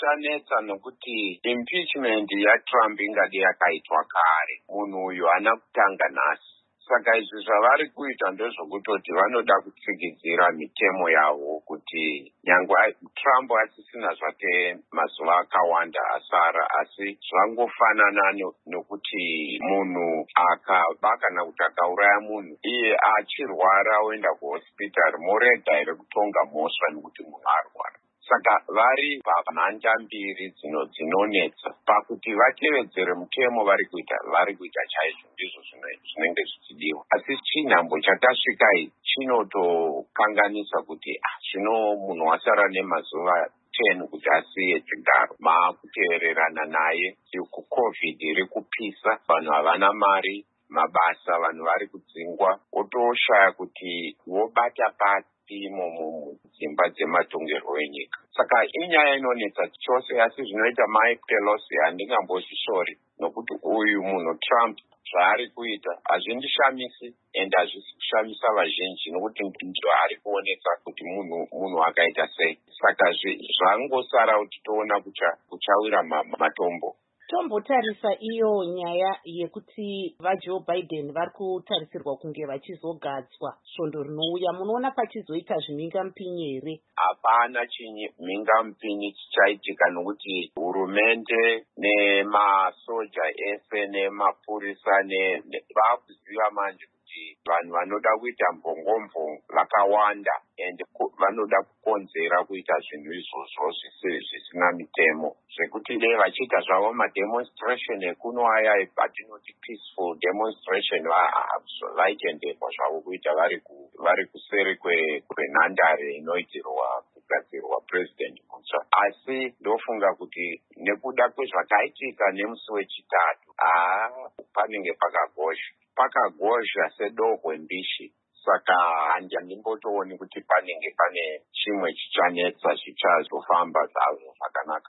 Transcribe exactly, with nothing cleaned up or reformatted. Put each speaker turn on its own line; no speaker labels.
chanetsa nokuti impeachment yaTrump ingadi yakaitwa kare. Munhu uyu haana kutanga nhasi. Saka izvi zvavari kuita ndezvokutoti vanoda kutsikidzira mitemo yavo kuti nyangwe Trump asisina zvake mazuva akawanda asara, asi zvangofanana nokuti munhu akaba kana kuti akauraya munhu iye achirwara oenda kuhospitari morega here kutonga mhosva nekuti munhu arwara. Saka vari pamhanda mbiri dzino dzinonetsa pakuti vatevedzere mutemo vari kuita vari kuita chaizvo ndizvo zvinenge zvichidiwa. Asi chinhambo chatasvika ichi chinotokanganisa kuti zvino munhu wasara nemazuva ten kuti asiye chigaro, maakuteererana naye kucovid iri kupisa, vanhu havana mari, mabasa vanhu vari kudzingwa, otoshaya kuti vobata pati imo mudzimba dzematongerwo enyika. Saka inyaya inonetsa chose, asi zvinoita Mike Pelosi handingambozvisori nokuti uyu munhu Trump zvaari kuita hazvindishamisi ende hazvisi kushamisa vazhinji nokuti zvaari kuoneka kuti munhu munhu akaita sei. Saka zvangosara kuti toona kuchawira matombo.
Tombotarisa iyo nyaya yekuti vaJoe Biden vari kutarisirwa kunge vachizogadzwa svondo rinouya. Munoona pachizoita zvimhingamupinyi here?
Hapana chimhingamupinyi chichaitika nokuti hurumende nemasoja ese nemapurisa vakuziva manje kuti vanhu vanoda kuita mbongombo vakawanda ende vanoda kukonzera kuita zvinhu izvozvo zvisina mitemo, zvekuti dei vachiita zvavo mademonstration ekuno aya atinoti peaceful demonstration vaitenderwa zvavo kuita vari kuseri kwenhandare inoitirwa kugadzirwa president mutsva. Asi ndofunga kuti nekuda kwezvakaitika nemusi wechitatu haa panenge pakagozha pakagozha sedohwe mbishi. Saka handimbotooni kuti panenge pane chimwe chichanetsa chichazofamba zvazvo zvakanaka.